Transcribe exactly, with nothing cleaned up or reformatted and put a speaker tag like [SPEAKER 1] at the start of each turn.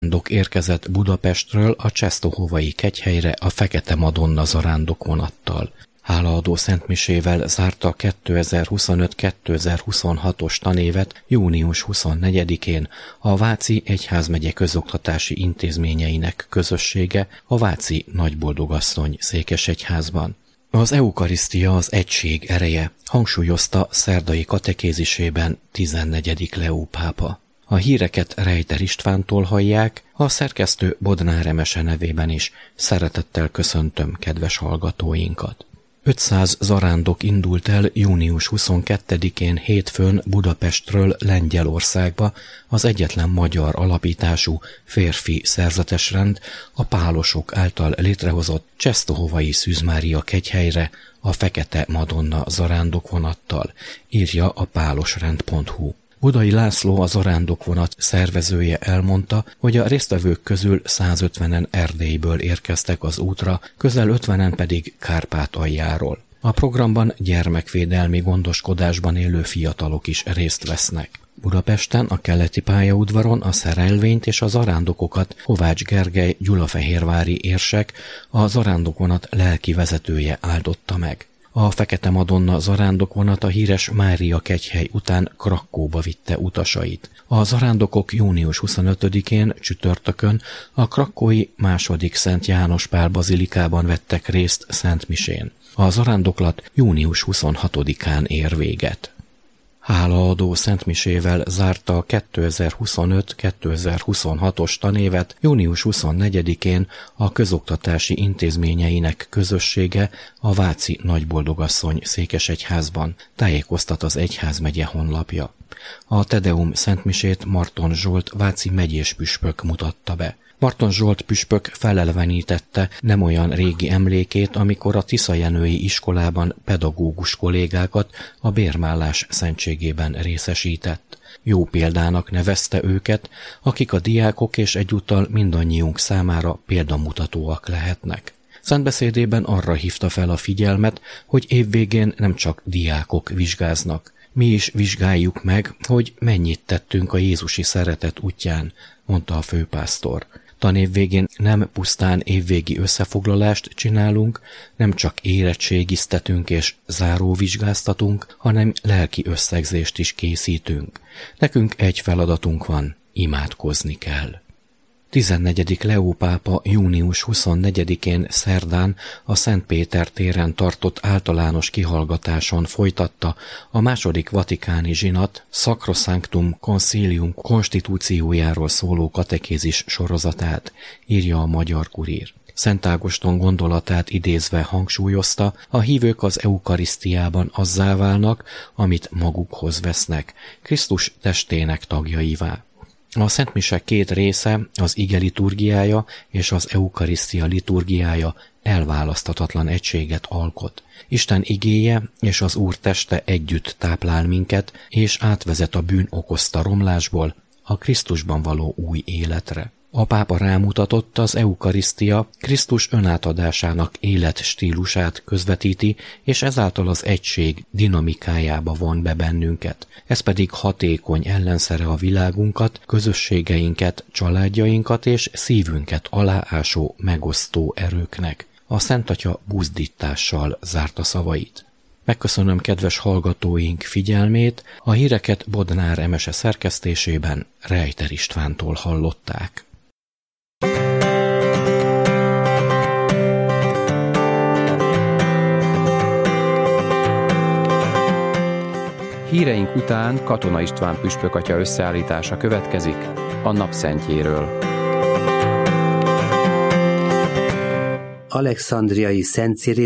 [SPEAKER 1] zarándok érkezett Budapestről a Czestohovai kegyhelyre a Fekete Madonna zarándok vonattal. Hálaadó szentmisével zárta kétezer-huszonöt kétezer-huszonhatos tanévet június huszonnegyedikén a Váci Egyházmegye közoktatási intézményeinek közössége a Váci Nagyboldogasszony székesegyházban. Az eukarisztia az egység ereje, hangsúlyozta szerdai katekézisében tizennegyedik Leó pápa. A híreket Rejter Istvántól hallják, a szerkesztő Bodnár Emese nevében is szeretettel köszöntöm kedves hallgatóinkat. ötszáz zarándok indult el június huszonkettedikén hétfőn Budapestről Lengyelországba, az egyetlen magyar alapítású férfi szerzetesrend a pálosok által létrehozott Czestohovai Szűz Mária kegyhelyre a Fekete Madonna zarándokvonattal, írja a pálosrend pont hu. Budai László, a zarándokvonat szervezője elmondta, hogy a résztvevők közül százötvenen Erdélyből érkeztek az útra, közel ötvenen pedig Kárpátaljáról. A programban gyermekvédelmi gondoskodásban élő fiatalok is részt vesznek. Budapesten a keleti pályaudvaron a szerelvényt és a zarándokokat Kovács Gergely gyulafehérvári érsek, a zarándokvonat lelki vezetője áldotta meg. A Fekete Madonna zarándokvonat a híres Mária kegyhely után Krakkóba vitte utasait. A zarándokok június huszonötödikén csütörtökön a krakkói második Szent János Pál bazilikában vettek részt szentmisén. A zarándoklat június huszonhatodikán ér véget. Hálaadó szentmisével zárta a kétezer-huszonöt kétezer-huszonhatos tanévet június huszonnegyedikén a közoktatási intézményeinek közössége a Váci Nagyboldogasszony székesegyházban, tájékoztat az egyházmegye honlapja. A Tedeum szentmisét Marton Zsolt váci megyés püspök mutatta be. Marton Zsolt püspök felelevenítette nem olyan régi emlékét, amikor a Tiszajenői iskolában pedagógus kollégákat a bérmállás szentségében részesített. Jó példának nevezte őket, akik a diákok és egyúttal mindannyiunk számára példamutatóak lehetnek. Szentbeszédében arra hívta fel a figyelmet, hogy évvégén nem csak diákok vizsgáznak. Mi is vizsgáljuk meg, hogy mennyit tettünk a jézusi szeretet útján, mondta a főpásztor. Tanév végén nem pusztán évvégi összefoglalást csinálunk, nem csak érettségiztetünk és záróvizsgáztatunk, hanem lelki összegzést is készítünk. Nekünk egy feladatunk van, imádkozni kell. tizennegyedik Leó pápa június huszonnegyedikén szerdán a Szent Péter téren tartott általános kihallgatáson folytatta a második vatikáni zsinat Sacrosanctum Concilium konstitúciójáról szóló katekézis sorozatát, írja a Magyar Kurír. Szent Ágoston gondolatát idézve hangsúlyozta, a hívők az eukarisztiában azzá válnak, amit magukhoz vesznek, Krisztus testének tagjaivá. A szentmise két része, az ige liturgiája és az eukarisztia liturgiája elválaszthatatlan egységet alkot. Isten igéje és az Úr teste együtt táplál minket, és átvezet a bűn okozta romlásból a Krisztusban való új életre. A pápa rámutatott, az eukarisztia Krisztus önátadásának életstílusát közvetíti, és ezáltal az egység dinamikájába von be bennünket. Ez pedig hatékony ellenszere a világunkat, közösségeinket, családjainkat és szívünket aláásó, megosztó erőknek. A Szent Atya buzdítással zárta szavait. Megköszönöm kedves hallgatóink figyelmét, a híreket Bodnár Emese szerkesztésében Rejter Istvántól hallották.
[SPEAKER 2] Híreink után Katona István püspök atya összeállítása következik a napszentjéről.
[SPEAKER 3] Alexandriai Szent Ciril